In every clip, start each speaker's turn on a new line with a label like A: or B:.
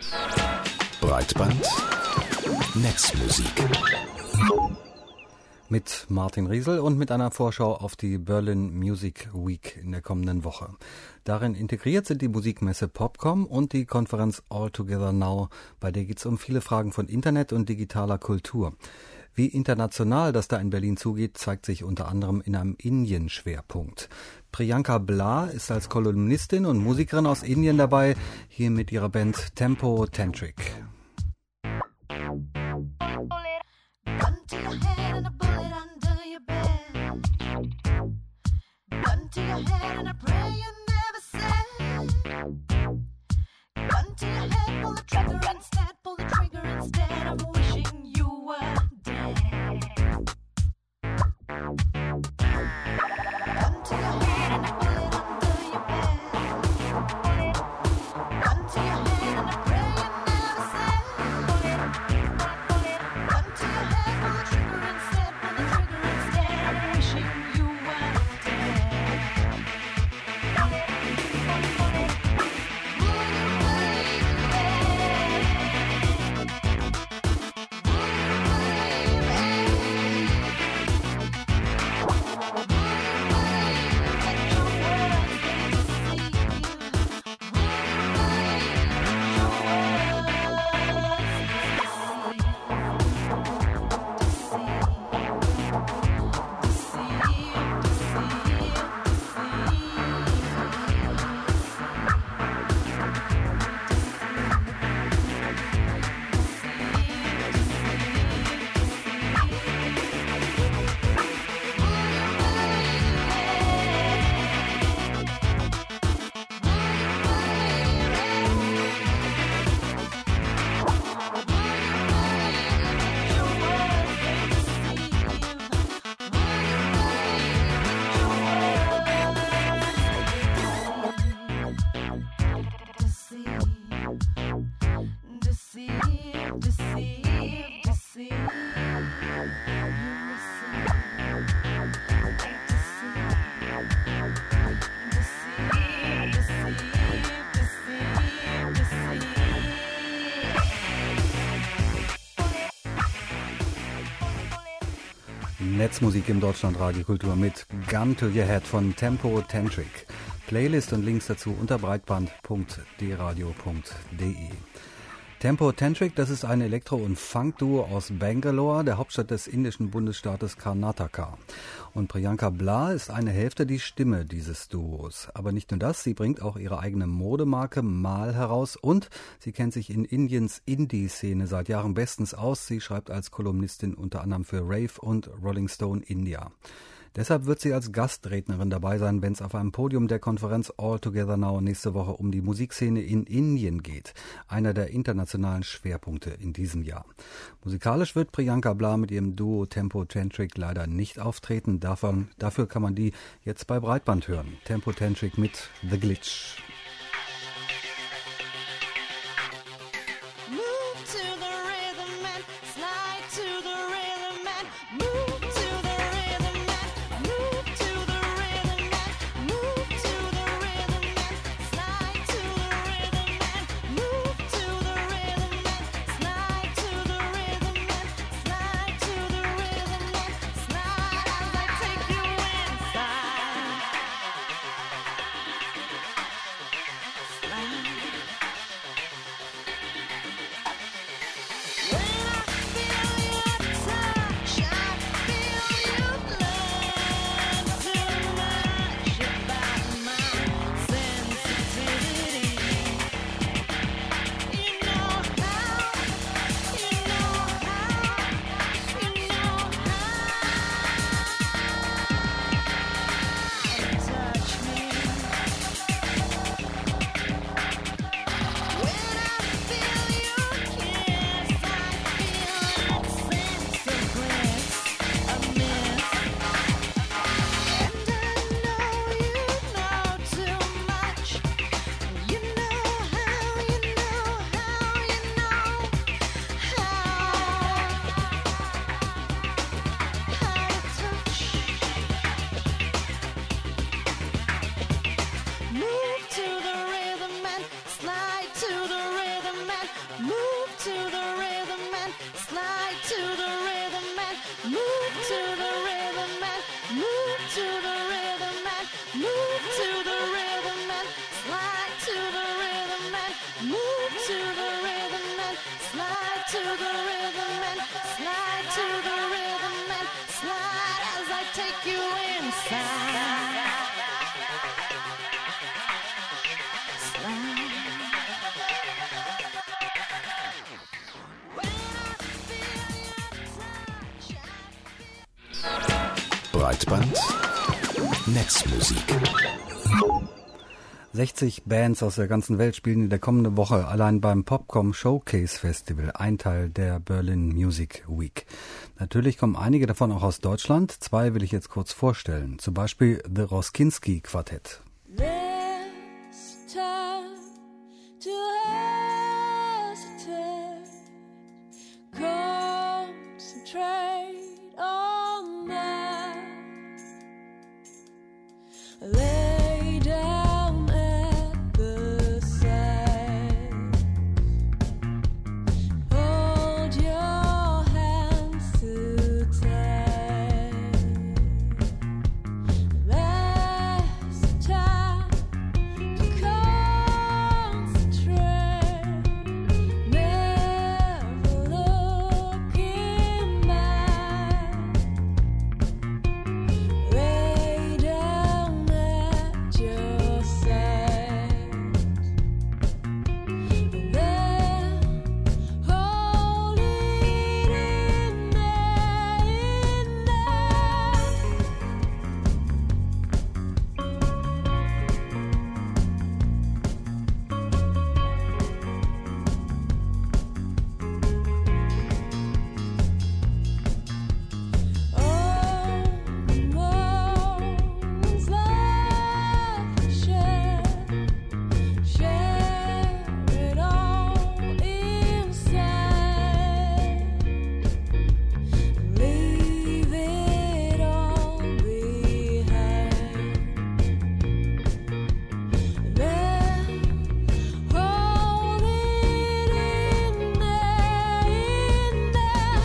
A: Breitband Netzmusik.
B: Mit Martin Riesel und mit einer Vorschau auf die Berlin Music Week in der kommenden Woche. Darin integriert sind die Musikmesse Popcom und die Konferenz All Together Now, bei der geht es um viele Fragen von Internet und digitaler Kultur. Wie international das da in Berlin zugeht, zeigt sich unter anderem in einem Indien-Schwerpunkt. Priyanka Blah ist als Kolumnistin und Musikerin aus Indien dabei, hier mit ihrer Band Tempo Tantric. Netzmusik im Deutschlandradio Kultur mit Gun to Your Head von Tempo Tantric. Playlist und Links dazu unter breitband.dradio.de. Tempo Tantric, das ist ein Elektro- und Funk-Duo aus Bangalore, der Hauptstadt des indischen Bundesstaates Karnataka. Und Priyanka Blah ist eine Hälfte die Stimme dieses Duos. Aber nicht nur das, sie bringt auch ihre eigene Modemarke Mal heraus und sie kennt sich in Indiens Indie-Szene seit Jahren bestens aus. Sie schreibt als Kolumnistin unter anderem für Rave und Rolling Stone India. Deshalb wird sie als Gastrednerin dabei sein, wenn es auf einem Podium der Konferenz All Together Now nächste Woche um die Musikszene in Indien geht. Einer der internationalen Schwerpunkte in diesem Jahr. Musikalisch wird Priyanka Blah mit ihrem Duo Tempo Tantric leider nicht auftreten. Dafür kann man die jetzt bei Breitband hören. Tempo Tantric mit The Glitch.
C: Move to the rhythm and slide to the rhythm and slide to the rhythm and slide as I take you inside. Slide.
A: Breitband Netzmusik.
B: 60 Bands aus der ganzen Welt spielen in der kommenden Woche allein beim Popcom Showcase Festival, ein Teil der Berlin Music Week. Natürlich kommen einige davon auch aus Deutschland. Zwei will ich jetzt kurz vorstellen. Zum Beispiel The Roskinski Quartett.
C: This time to hesitate, concentrate on that. Lay down at the side. Hold your hands too tight. Last time to concentrate. Never looking back. Lay down at your side. Then hold it in there, in there. One's life to share it all inside. Leave it all behind. Then hold it in there, in there.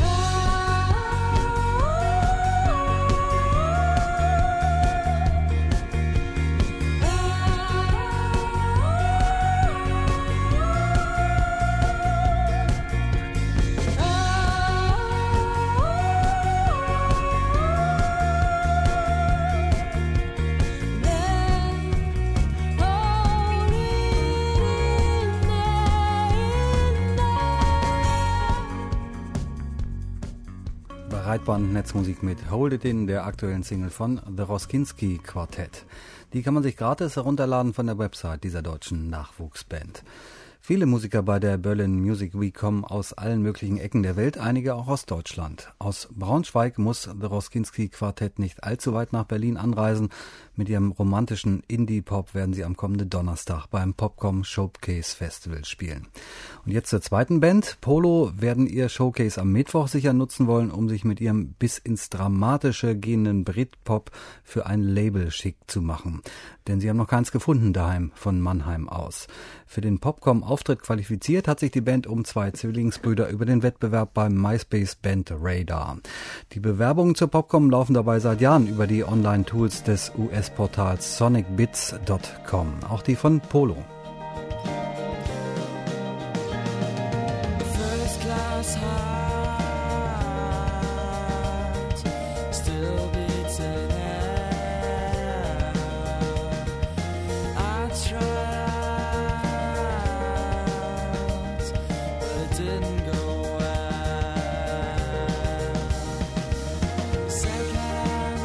B: Breitband Netzmusik mit Hold It In, der aktuellen Single von The Roskinski Quartett. Die kann man sich gratis herunterladen von der Website dieser deutschen Nachwuchsband. Viele Musiker bei der Berlin Music Week kommen aus allen möglichen Ecken der Welt, einige auch aus Deutschland. Aus Braunschweig muss The Roskinski Quartett nicht allzu weit nach Berlin anreisen. Mit ihrem romantischen Indie-Pop werden sie am kommenden Donnerstag beim Popcom Showcase Festival spielen. Und jetzt zur zweiten Band. Polo werden ihr Showcase am Mittwoch sicher nutzen wollen, um sich mit ihrem bis ins Dramatische gehenden Britpop für ein Label schick zu machen. Denn sie haben noch keins gefunden daheim von Mannheim aus. Für den Popcom-Auftritt qualifiziert hat sich die Band um zwei Zwillingsbrüder über den Wettbewerb beim MySpace Band Radar. Die Bewerbungen zur Popcom laufen dabei seit Jahren über die Online-Tools des US-Portals sonicbits.com. Auch die von Polo.
D: First class heart still beats in air. I tried, but it didn't go well. Second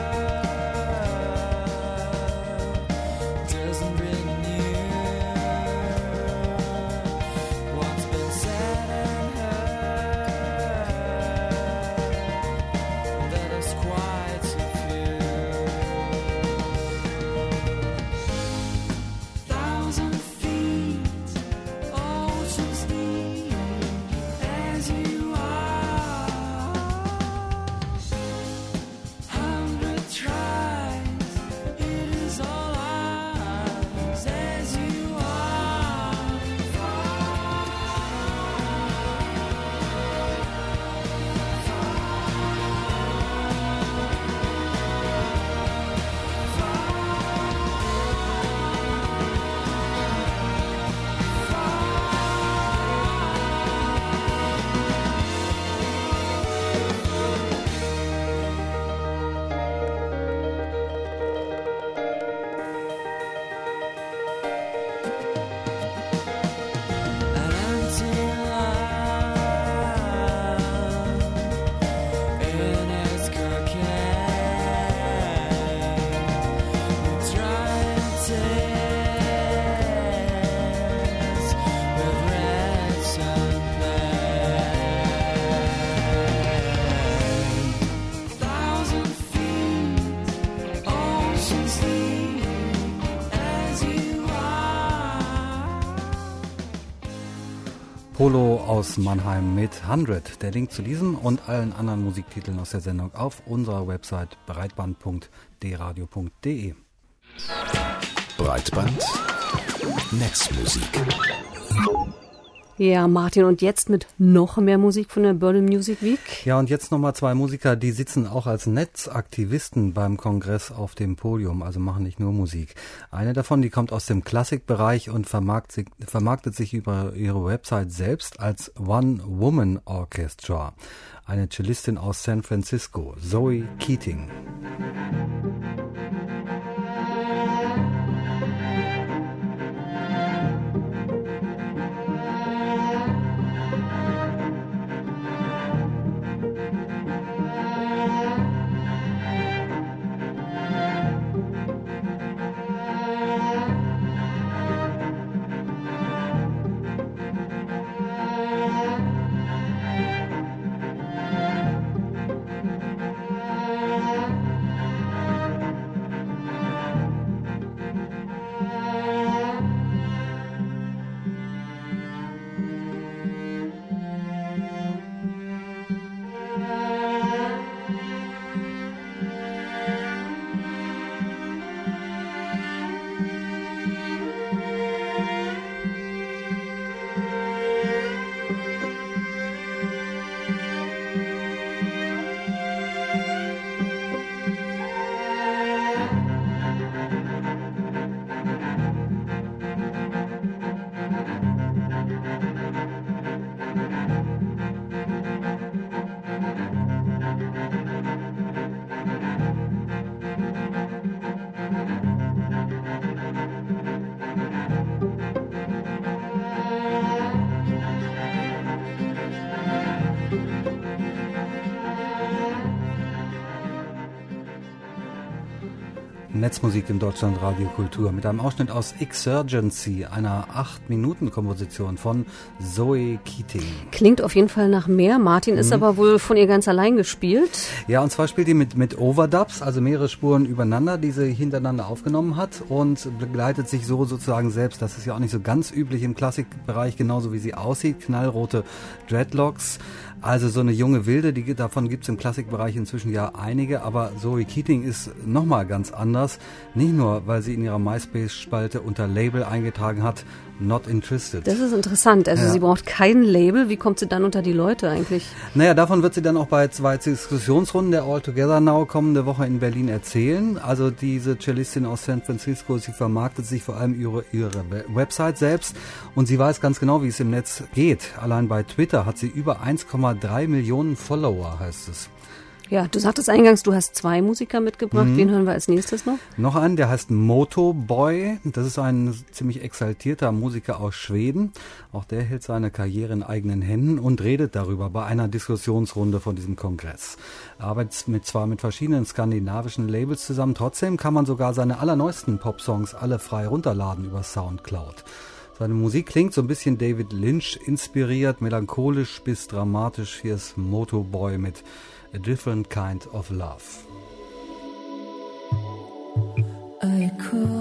D: word doesn't bring you what's been said and heard.
B: Polo aus Mannheim mit 100. Der Link zu diesem und allen anderen Musiktiteln aus der Sendung auf unserer Website breitband.dradio.de.
A: Breitband Netzmusik.
E: Ja, Martin, und jetzt mit noch mehr Musik von der Berlin Music Week.
B: Ja, und jetzt nochmal zwei Musiker, die sitzen auch als Netzaktivisten beim Kongress auf dem Podium, also machen nicht nur Musik. Eine davon, die kommt aus dem Klassikbereich und vermarktet sich über ihre Website selbst als One-Woman Orchestra. Eine Cellistin aus San Francisco, Zoe Keating. Netzmusik im Deutschlandradio Kultur mit einem Ausschnitt aus Exurgency, einer 8-Minuten-Komposition von Zoe Keating.
E: Klingt auf jeden Fall nach mehr. Martin ist aber wohl von ihr ganz allein gespielt.
B: Ja, und zwar spielt die mit Overdubs, also mehrere Spuren übereinander, die sie hintereinander aufgenommen hat und begleitet sich so sozusagen selbst. Das ist ja auch nicht so ganz üblich im Klassikbereich, genauso wie sie aussieht. Knallrote Dreadlocks. Also so eine junge Wilde, davon gibt's im Klassikbereich inzwischen ja einige, aber Zoe Keating ist nochmal ganz anders. Nicht nur, weil sie in ihrer MySpace-Spalte unter Label eingetragen hat, Not Interested.
E: Das ist interessant. Also sie braucht kein Label. Wie kommt sie dann unter die Leute eigentlich?
B: Naja, davon wird sie dann auch bei 2 Diskussionsrunden der All Together Now kommende Woche in Berlin erzählen. Also diese Cellistin aus San Francisco, sie vermarktet sich vor allem ihre Website selbst und sie weiß ganz genau, wie es im Netz geht. Allein bei Twitter hat sie über 1,3 Millionen Follower, heißt es.
E: Ja, du sagtest eingangs, du hast 2 Musiker mitgebracht. Wen hören wir als nächstes noch?
B: Noch einen, der heißt Motoboy. Das ist ein ziemlich exaltierter Musiker aus Schweden. Auch der hält seine Karriere in eigenen Händen und redet darüber bei einer Diskussionsrunde von diesem Kongress. Arbeitet zwar mit verschiedenen skandinavischen Labels zusammen, trotzdem kann man sogar seine allerneuesten Popsongs alle frei runterladen über Soundcloud. Seine Musik klingt so ein bisschen David Lynch inspiriert, melancholisch bis dramatisch. Hier ist Motoboy mit A Different Kind of Love.
D: I could